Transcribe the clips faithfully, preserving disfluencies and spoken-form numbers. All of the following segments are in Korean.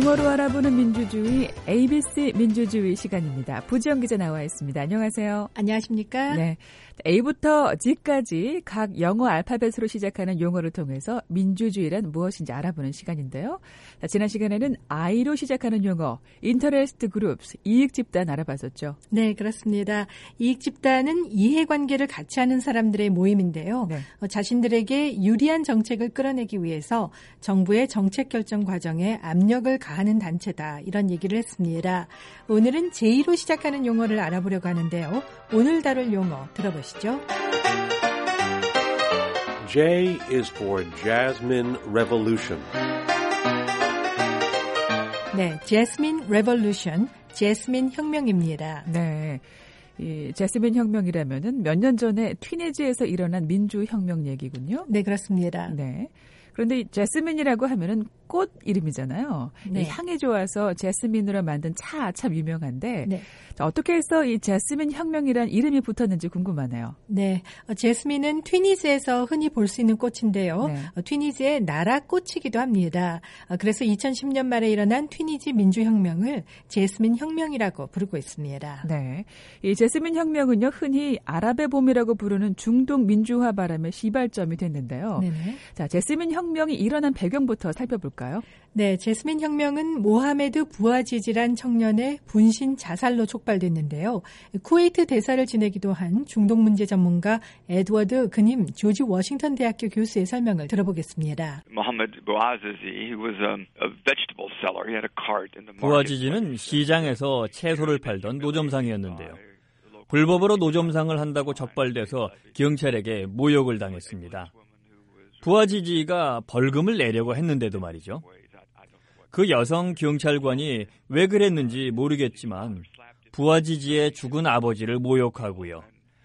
영어로 알아보는 민주주의, 에이비씨 민주주의 시간입니다. 부지영 기자 나와 있습니다. 안녕하세요. 안녕하십니까? 네, A부터 G까지 각 영어 알파벳으로 시작하는 용어를 통해서 민주주의란 무엇인지 알아보는 시간인데요. 자, 지난 시간에는 I로 시작하는 용어, Interest Groups, 이익집단 알아봤었죠. 네, 그렇습니다. 이익집단은 이해관계를 같이 하는 사람들의 모임인데요. 네. 어, 자신들에게 유리한 정책을 끌어내기 위해서 정부의 정책 결정 과정에 압력을 가하는 단체다. 이런 얘기를 했습니다. 오늘은 J로 시작하는 용어를 알아보려고 하는데요. 오늘 다룰 용어 들어보시죠. J is for Jasmine Revolution. 네, Jasmine Revolution, 제스민 혁명입니다. 네. 이 제스민 혁명이라면은 몇 년 전에 튀니지에서 일어난 민주혁명 얘기군요. 네, 그렇습니다. 네. 그런데 이 제스민이라고 하면은 꽃 이름이잖아요. 네. 향이 좋아서 제스민으로 만든 차 참 유명한데 네. 자, 어떻게 해서 이 제스민 혁명이란 이름이 붙었는지 궁금하네요. 네, 어, 제스민은 튀니지에서 흔히 볼 수 있는 꽃인데요. 네. 어, 튀니지의 나라 꽃이기도 합니다. 어, 그래서 이천십 년 말에 일어난 튀니지 민주혁명을 제스민 혁명이라고 부르고 있습니다. 네, 이 제스민 혁명은요 흔히 아랍의 봄이라고 부르는 중동 민주화 바람의 시발점이 됐는데요. 네네. 자, 제스민 혁명이 일어난 배경부터 살펴볼까요? 네, 제스민 혁명은 모하메드 부아지지란 청년의 분신 자살로 촉발됐는데요. 쿠웨이트 대사를 지내기도 한 중동 문제 전문가 에드워드 그님 조지 워싱턴 대학교 교수의 설명을 들어보겠습니다. 부아지지는 시장에서 채소를 팔던 노점상이었는데요. 불법으로 노점상을 한다고 적발돼서 경찰에게 모욕을 당했습니다. 부아지지가 벌금을 내려고 했는데도 말이죠. 그 여성 경찰관이 왜 그랬는지 모르겠지만 부아지지의 죽은 아버지를 모욕하고요.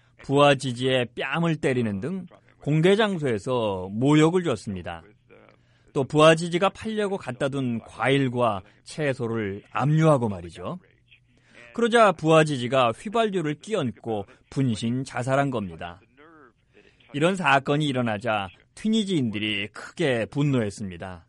부아지지의 뺨을 때리는 등 공개 장소에서 모욕을 줬습니다. 또 부아지지가 팔려고 갖다 둔 과일과 채소를 압류하고 말이죠. 그러자 부아지지가 휘발유를 끼얹고 분신 자살한 겁니다. 이런 사건이 일어나자 튀니지인들이 크게 분노했습니다.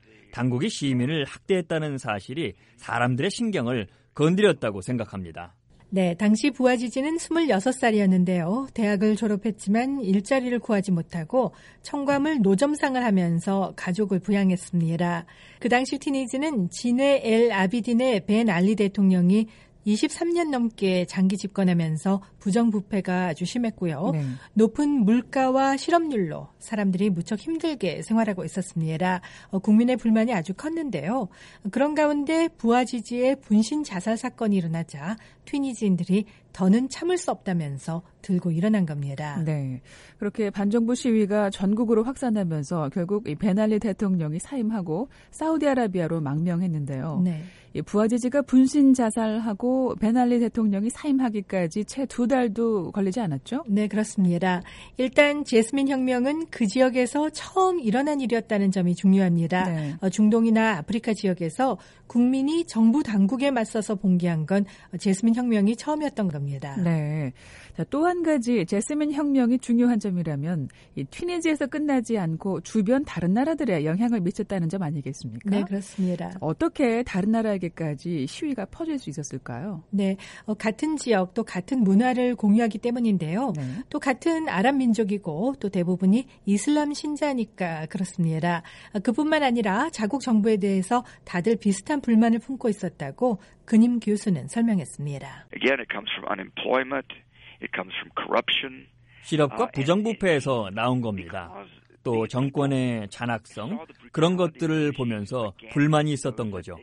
당국이 시민을 학대했다는 사실이 사람들의 신경을 건드렸다고 생각합니다. 네, 당시 부아지지는 스물여섯 살이었는데요. 대학을 졸업했지만 일자리를 구하지 못하고 청과물 노점상을 하면서 가족을 부양했습니다. 그 당시 튀니지는 지네 엘 아비딘의 벤 알리 대통령이 이십삼 년 넘게 장기 집권하면서 부정부패가 아주 심했고요. 네. 높은 물가와 실업률로 사람들이 무척 힘들게 생활하고 있었습니다. 어, 국민의 불만이 아주 컸는데요. 그런 가운데 부아지지의 분신 자살 사건이 일어나자 튀니지인들이 더는 참을 수 없다면서 들고 일어난 겁니다. 네, 그렇게 반정부 시위가 전국으로 확산하면서 결국 이 벤알리 대통령이 사임하고 사우디아라비아로 망명했는데요. 네. 이 부아지지가 분신 자살하고 벤알리 대통령이 사임하기까지 채 두 달도 걸리지 않았죠? 네, 그렇습니다. 일단 제스민 혁명은 그 지역에서 처음 일어난 일이었다는 점이 중요합니다. 네. 어, 중동이나 아프리카 지역에서 국민이 정부 당국에 맞서서 봉기한 건 제스민 혁명이 처음이었던 겁니다. 네. 자, 또 한 가지 제스민 혁명이 중요한 점이라면 이 튀니지에서 끝나지 않고 주변 다른 나라들에 영향을 미쳤다는 점 아니겠습니까? 네, 그렇습니다. 자, 어떻게 다른 나라에게까지 시위가 퍼질 수 있었을까요? 네, 어, 같은 지역 또 같은 문화를 공유하기 때문인데요. 네. 또 같은 아랍 민족이고 또 대부분이 이슬람 신자니까 그렇습니다. 어, 그뿐만 아니라 자국 정부에 대해서 다들 비슷한 불만을 품고 있었다고 그님 교수는 설명했습니다. Again, it comes from unemployment. It comes from corruption. 실업과 부정부패에서 나온 겁니다. 또 정권의 잔악성, 그런 것들을 보면서 불만이 있었던 거죠.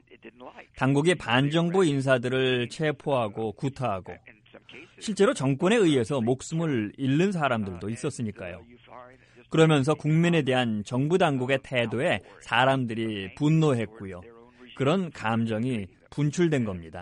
당국이 반정부 인사들을 체포하고 구타하고 실제로 정권에 의해서 목숨을 잃는 사람들도 있었으니까요. 그러면서 국민에 대한 정부 당국의 태도에 사람들이 분노했고요. 그런 감정이 분출된 겁니다.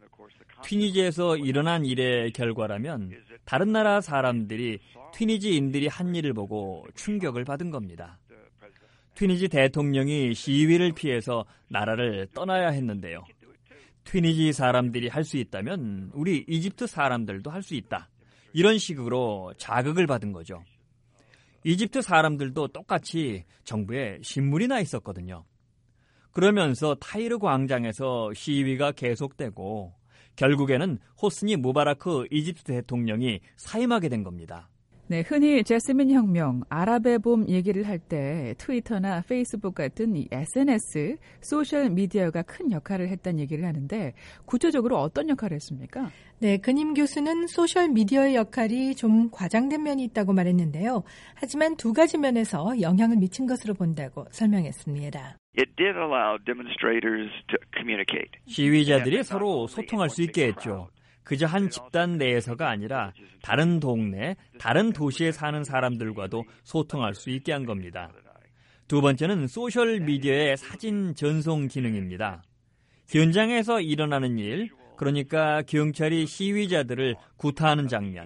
튀니지에서 일어난 일의 결과라면 다른 나라 사람들이 튀니지인들이 한 일을 보고 충격을 받은 겁니다. 튀니지 대통령이 시위를 피해서 나라를 떠나야 했는데요. 튀니지 사람들이 할 수 있다면 우리 이집트 사람들도 할 수 있다. 이런 식으로 자극을 받은 거죠. 이집트 사람들도 똑같이 정부에 신물이 나 있었거든요. 그러면서 타이르 광장에서 시위가 계속되고 결국에는 호스니 무바라크 이집트 대통령이 사임하게 된 겁니다. 네, 흔히 제스민 혁명, 아랍의 봄 얘기를 할 때 트위터나 페이스북 같은 이 에스엔에스, 소셜 미디어가 큰 역할을 했다는 얘기를 하는데 구체적으로 어떤 역할을 했습니까? 네, 근임 교수는 소셜 미디어의 역할이 좀 과장된 면이 있다고 말했는데요. 하지만 두 가지 면에서 영향을 미친 것으로 본다고 설명했습니다. It did allow demonstrators to communicate. 시위자들이 서로 소통할 수 있게 했죠. 그저 한 집단 내에서가 아니라 다른 동네, 다른 도시에 사는 사람들과도 소통할 수 있게 한 겁니다. 두 번째는 소셜미디어의 사진 전송 기능입니다. 현장에서 일어나는 일, 그러니까 경찰이 시위자들을 구타하는 장면,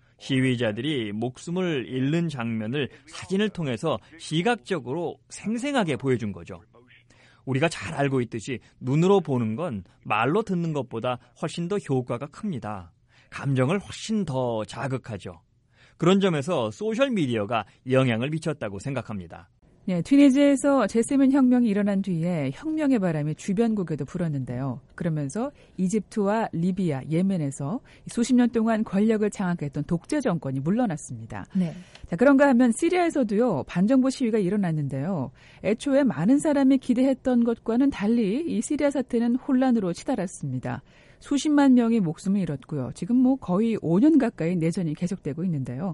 시위자들이 목숨을 잃는 장면을 사진을 통해서 시각적으로 생생하게 보여준 거죠. 우리가 잘 알고 있듯이 눈으로 보는 건 말로 듣는 것보다 훨씬 더 효과가 큽니다. 감정을 훨씬 더 자극하죠. 그런 점에서 소셜미디어가 영향을 미쳤다고 생각합니다. 네, 튀니지에서 제스민 혁명이 일어난 뒤에 혁명의 바람이 주변국에도 불었는데요. 그러면서 이집트와 리비아, 예멘에서 수십 년 동안 권력을 장악했던 독재 정권이 물러났습니다. 네. 자, 그런가 하면 시리아에서도요, 반정부 시위가 일어났는데요. 애초에 많은 사람이 기대했던 것과는 달리 이 시리아 사태는 혼란으로 치달았습니다. 수십만 명이 목숨을 잃었고요. 지금 뭐 거의 오 년 가까이 내전이 계속되고 있는데요.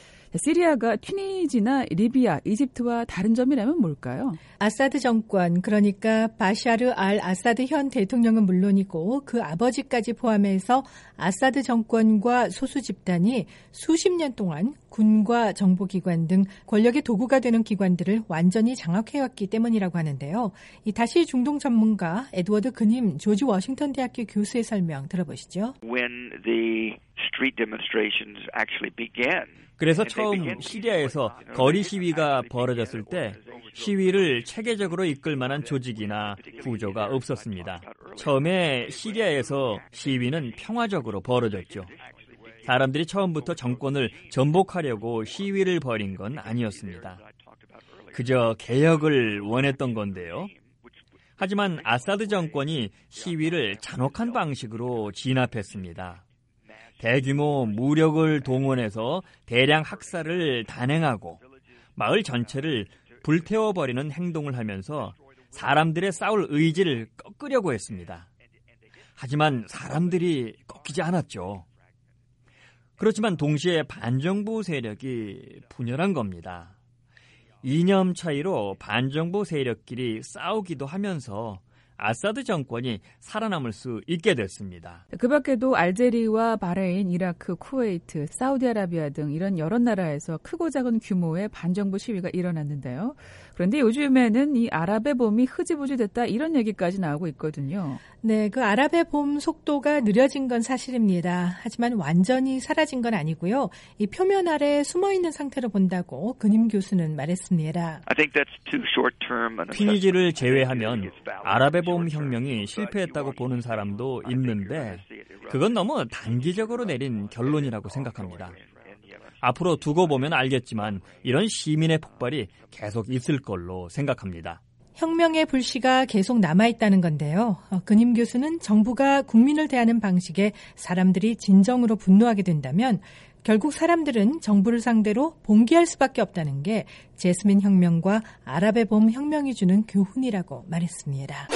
시리아가 튀니지나 리비아, 이집트와 다른 점이라면 뭘까요? 아사드 정권, 그러니까 바샤르 알 아사드 현 대통령은 물론이고 그 아버지까지 포함해서 아사드 정권과 소수 집단이 수십 년 동안 군과 정보기관 등 권력의 도구가 되는 기관들을 완전히 장악해왔기 때문이라고 하는데요. 이 다시 중동 전문가 에드워드 그님 조지 워싱턴 대학교 교수의 설명 들어보시죠. When the street demonstrations actually began. 그래서 처음 시리아에서 거리 시위가 벌어졌을 때 시위를 체계적으로 이끌 만한 조직이나 구조가 없었습니다. 처음에 시리아에서 시위는 평화적으로 벌어졌죠. 사람들이 처음부터 정권을 전복하려고 시위를 벌인 건 아니었습니다. 그저 개혁을 원했던 건데요. 하지만 아사드 정권이 시위를 잔혹한 방식으로 진압했습니다. 대규모 무력을 동원해서 대량 학살을 단행하고 마을 전체를 불태워버리는 행동을 하면서 사람들의 싸울 의지를 꺾으려고 했습니다. 하지만 사람들이 꺾이지 않았죠. 그렇지만 동시에 반정부 세력이 분열한 겁니다. 이념 차이로 반정부 세력끼리 싸우기도 하면서 아사드 정권이 살아남을 수 있게 됐습니다. 그 밖에도 알제리와 바레인, 이라크, 쿠웨이트, 사우디아라비아 등 이런 여러 나라에서 크고 작은 규모의 반정부 시위가 일어났는데요. 그런데 요즘에는 이 아랍의 봄이 흐지부지 됐다 이런 얘기까지 나오고 있거든요. 네, 그 아랍의 봄 속도가 느려진 건 사실입니다. 하지만 완전히 사라진 건 아니고요. 이 표면 아래 숨어있는 상태로 본다고 근임 교수는 말했습니다. 튀니지를 제외하면 아랍의 봄 혁명이 실패했다고 보는 사람도 있는데 그건 너무 단기적으로 내린 결론이라고 생각합니다. 앞으로 두고 보면 알겠지만 이런 시민의 폭발이 계속 있을 걸로 생각합니다. 혁명의 불씨가 계속 남아있다는 건데요. 근임 교수는 정부가 국민을 대하는 방식에 사람들이 진정으로 분노하게 된다면 결국 사람들은 정부를 상대로 봉기할 수밖에 없다는 게 제스민 혁명과 아랍의 봄 혁명이 주는 교훈이라고 말했습니다.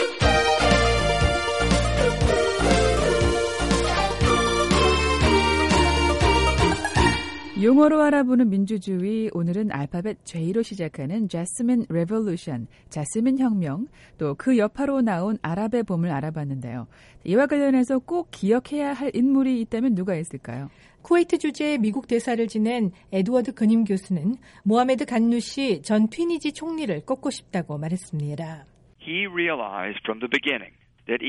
용어로 알아보는 민주주의, 오늘은 알파벳 J로 시작하는 Jasmine Revolution, 자스민 혁명, 또 그 여파로 나온 아랍의 봄을 알아봤는데요. 이와 관련해서 꼭 기억해야 할 인물이 있다면 누가 있을까요? 쿠웨이트 주재의 미국 대사를 지낸 에드워드 근임 교수는 모하메드 간누시 전 튀니지 총리를 꼽고 싶다고 말했습니다. He realized from the beginning.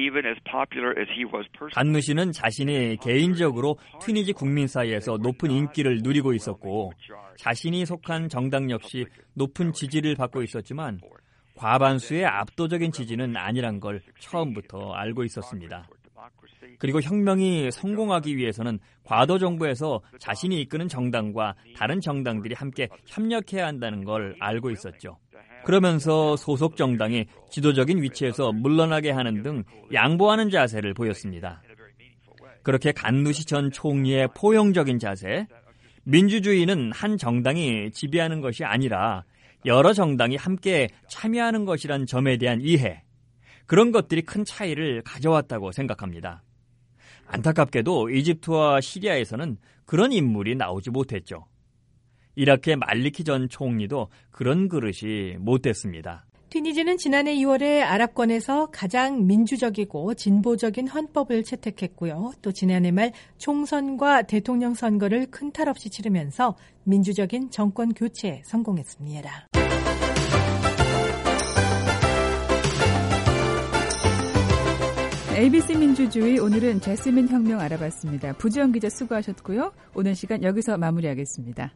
간누시는 자신이 개인적으로 튀니지 국민 사이에서 높은 인기를 누리고 있었고 자신이 속한 정당 역시 높은 지지를 받고 있었지만 과반수의 압도적인 지지는 아니란 걸 처음부터 알고 있었습니다. 그리고 혁명이 성공하기 위해서는 과도 정부에서 자신이 이끄는 정당과 다른 정당들이 함께 협력해야 한다는 걸 알고 있었죠. 그러면서 소속 정당이 지도적인 위치에서 물러나게 하는 등 양보하는 자세를 보였습니다. 그렇게 간누시 전 총리의 포용적인 자세, 민주주의는 한 정당이 지배하는 것이 아니라 여러 정당이 함께 참여하는 것이란 점에 대한 이해, 그런 것들이 큰 차이를 가져왔다고 생각합니다. 안타깝게도 이집트와 시리아에서는 그런 인물이 나오지 못했죠. 이라크의 말리키 전 총리도 그런 그릇이 못 됐습니다. 튀니지는 지난해 이월에 아랍권에서 가장 민주적이고 진보적인 헌법을 채택했고요. 또 지난해 말 총선과 대통령 선거를 큰 탈 없이 치르면서 민주적인 정권 교체에 성공했습니다. 에이비씨 민주주의, 오늘은 제스민 혁명 알아봤습니다. 부지영 기자 수고하셨고요. 오늘 시간 여기서 마무리하겠습니다.